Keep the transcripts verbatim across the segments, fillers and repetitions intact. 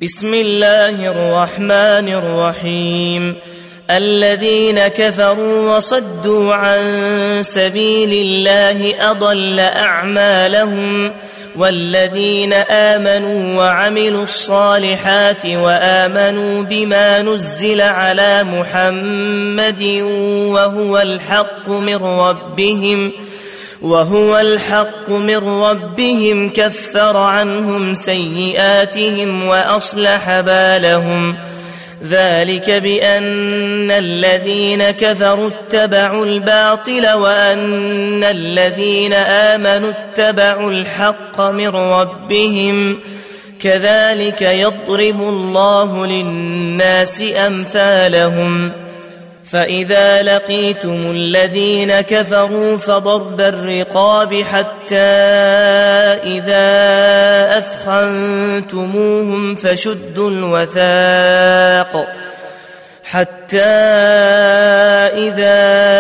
بسم الله الرحمن الرحيم. الذين كفروا وصدوا عن سبيل الله أضل أعمالهم، والذين آمنوا وعملوا الصالحات وآمنوا بما نزل على محمد وهو الحق من ربهم وهو الحق من ربهم كفر عنهم سيئاتهم وأصلح بالهم. ذلك بأن الذين كفروا اتبعوا الباطل وأن الذين آمنوا اتبعوا الحق من ربهم. كذلك يضرب الله للناس أمثالهم. فإذا لقيتم الذين كفروا فضرب الرقاب حتى إذا أثخنتموهم فشدوا الوثاق حتى إذا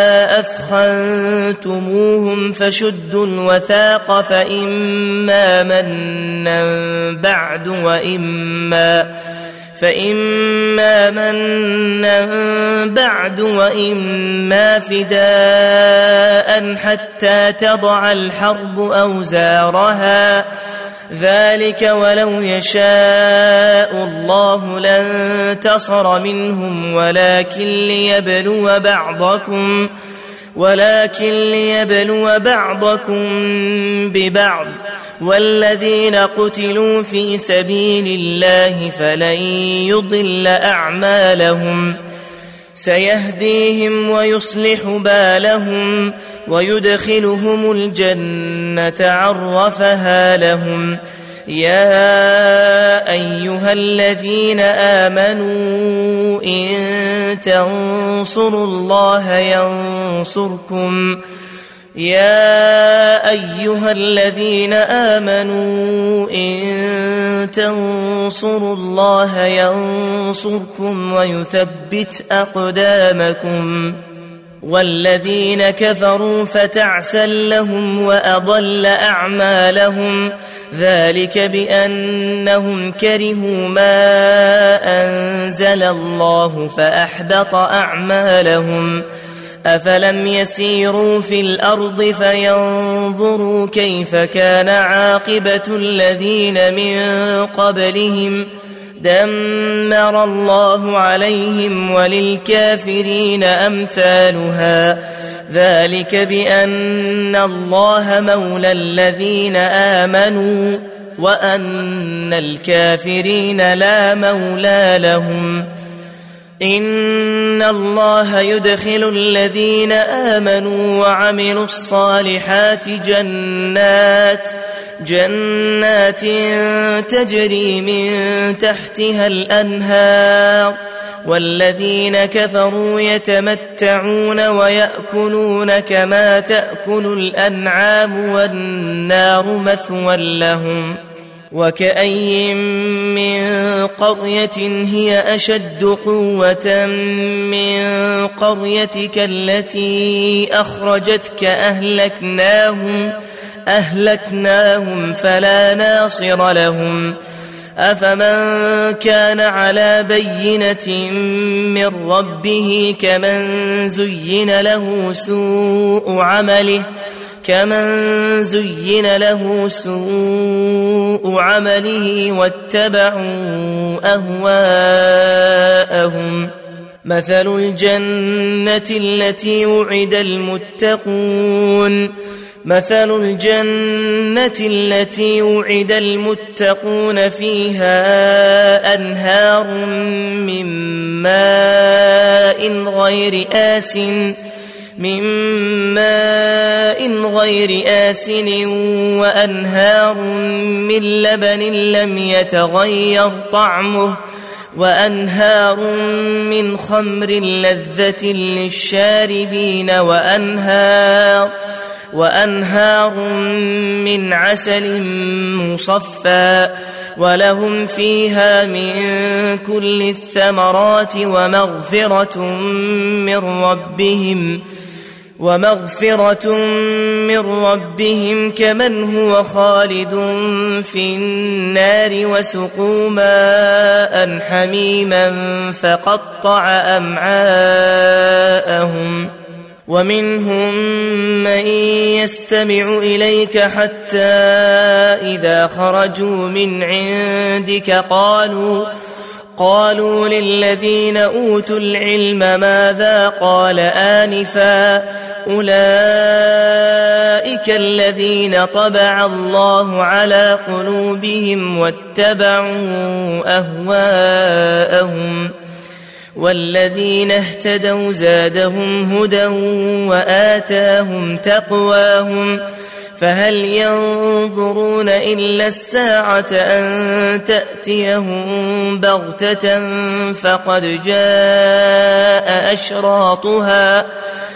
أثخنتموهم فشدوا الوثاق فإما منا بعد وإما فإما منا بعد وإما فداء حتى تضع الحرب أوزارها. ذلك ولو يشاء الله لانتصر منهم ولكن ليبلو بعضكم ولكن ليبلو بعضكم ببعض. والذين قتلوا في سبيل الله فلن يضل أعمالهم. سيهديهم ويصلح بالهم ويدخلهم الجنة عرفها لهم. يا أيها الذين آمنوا إن تنصروا الله ينصركم يا أيها الذين آمنوا إن تنصروا الله ينصركم ويثبت أقدامكم. والذين كفروا فتعسا لهم وأضل أعمالهم. ذلك بأنهم كرهوا ما أنزل الله فأحبط أعمالهم. أفلم يسيروا في الأرض فينظروا كيف كان عاقبة الذين من قبلهم دمر الله عليهم وللكافرين أمثالها. ذلك بأن الله مولى الذين آمنوا وأن الكافرين لا مولى لهم. إن الله يدخل الذين آمنوا وعملوا الصالحات جنات جنات تجري من تحتها الأنهار. والذين كفروا يتمتعون ويأكلون كما تأكل الأنعام والنار مثوى لهم. وكأي من قرية هي أشد قوة من قريتك التي أخرجتك أهلكناهم أهلكناهم فلا ناصر لهم. أفمن كان على بينة من ربه كمن زين له سوء عمله كمن زين له سوء عمله واتبعوا أهواءهم. مثل الجنة التي وعد المتقون مثل الجنة التي وعد المتقون فيها أنهار من ماء غير آسن من ماء غير آسن وأنهار من لبن لم يتغير طعمه وأنهار من خمر لذة للشاربين وأنهار وأنهار من عسل مصفى ولهم فيها من كل الثمرات ومغفرة من ربهم ومغفرة من ربهم كمن هو خالد في النار وسقوا ماء ماء حميما فقطع أمعاءهم ومنهم من يستمع إليك حتى إذا خرجوا من عندك قالوا قالوا للذين أوتوا العلم ماذا قال آنفا أولئك الذين طبع الله على قلوبهم واتبعوا أهواءهم والذين اهتدوا زادهم هدى وآتاهم تقواهم فهل ينظرون إلا الساعة أن تأتيهم بغتة فقد جاء أشراطها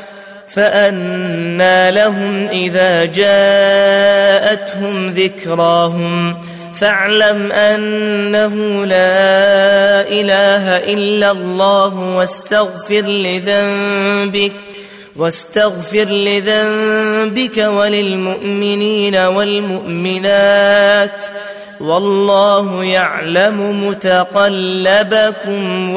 فأنى لهم إذا جاءتهم ذكراهم فاعلم أنه لا إله إلا الله واستغفر لذنبك واستغفر لذنبك وللمؤمنين والمؤمنات والله يعلم متقلبكم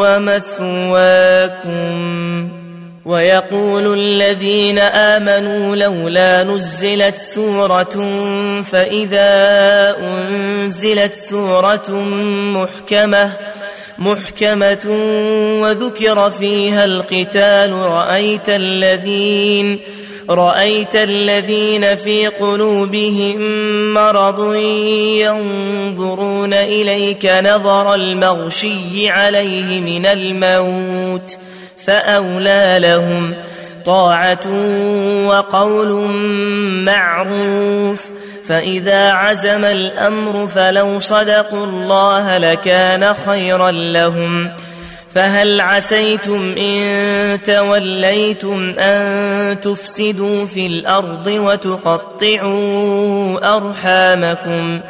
ومثواكم. ويقول الذين آمنوا لولا نزلت سورة فإذا أنزلت سورة محكمة محكمة وذكر فيها القتال رأيت الذين رأيت الذين في قلوبهم مرض ينظرون إليك نظر المغشي عليه من الموت فأولى لهم طاعة وقول معروف فإذا عزم الأمر فلو صدقوا الله لكان خيرا لهم فهل عسيتم إن توليتم أن تفسدوا في الأرض وتقطعوا أرحامكم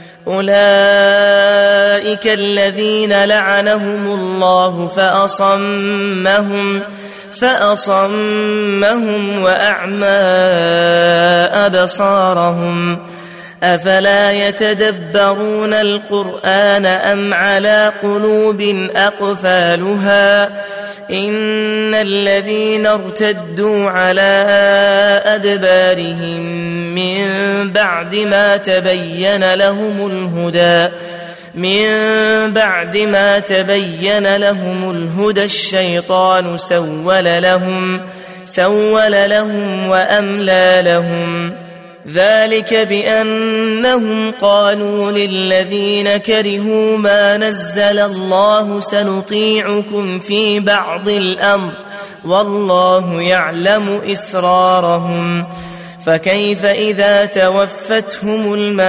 أولئك الذين لعنهم الله فأصمهم فأصمهم وأعمى أبصارهم أفلا يتدبرون القرآن أم على قلوب أقفالها إن الذين ارتدوا على أدبارهم من بعد ما تبين لهم الهدى من بعد ما تبين لهم الهدى الشيطان سول لهم سول لهم وأملى لهم ذلك بأنهم قالوا للذين كرهوا ما نزل الله سنطيعكم في بعض الأمر والله يعلم إسرارهم فكيف إذا توفتهم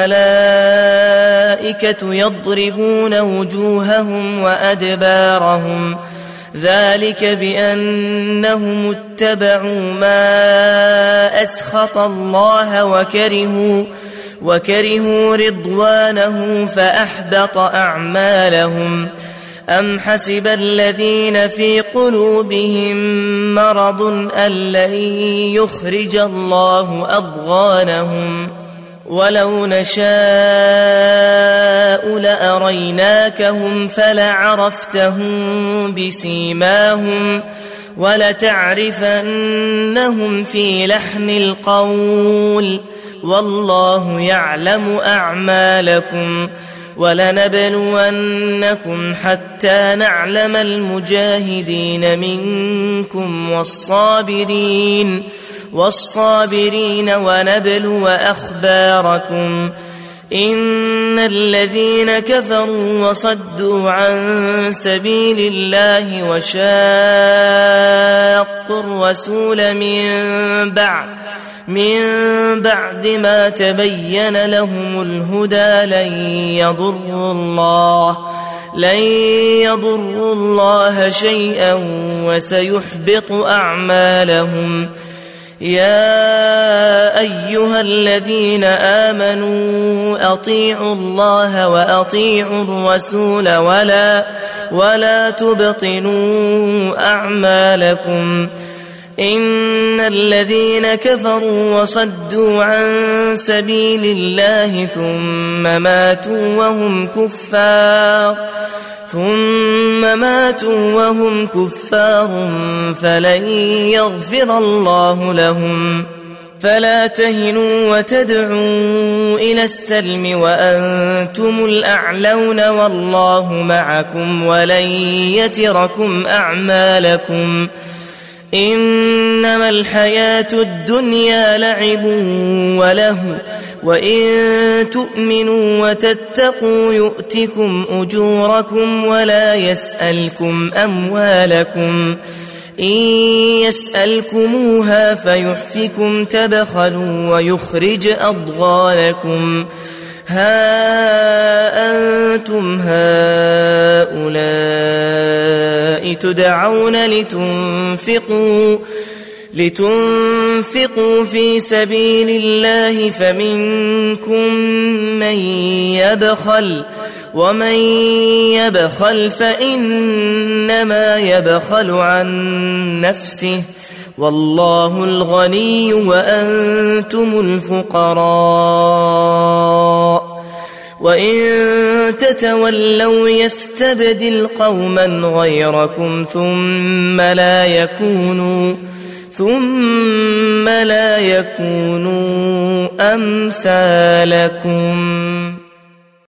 الملائكة يضربون وجوههم وأدبارهم ذلك بأنهم اتبعوا ما أسخط الله وكرهوا وكرهوا رضوانه فأحبط أعمالهم أم حسب الذين في قلوبهم مرض أن لن يخرج الله أضغانهم ولو نشاء لأريناكهم فلعرفتهم بسيماهم ولتعرفنهم في لحن القول والله يعلم أعمالكم ولنبلونكم حتى نعلم المجاهدين منكم والصابرين والصابرين ونبلو أخباركم إن الذين كفروا وصدوا عن سبيل الله وشاقوا الرسول من بعد من بعد ما تبين لهم الهدى لن يضروا الله لن يضروا الله شيئا وسيحبط أعمالهم يا أيها الذين آمنوا أطيعوا الله وأطيعوا الرسول ولا ولا تبطلوا أعمالكم إن الذين كفروا وصدوا عن سبيل الله ثم ماتوا وهم كفار ثم ماتوا وهم كفار فلن يغفر الله لهم فلا تهنوا وتدعوا إلى السلم وأنتم الأعلون والله معكم ولن يتركم أعمالكم إنما الحياة الدنيا لعب وله وإن تؤمنوا وتتقوا يؤتكم أجوركم ولا يسألكم أموالكم إن يسألكموها فيحفكم تبخلوا ويخرج أضغانكم ها أنتم هؤلاء تدعون لتنفقوا لتنفقوا في سبيل الله فمنكم من يبخل ومن يبخل فإنما يبخل عن نفسه والله الغني وأنتم الفقراء وإن تتولوا يستبدل قوما غيركم ثم لا يكونوا ثم لا يكونوا أمثالكم.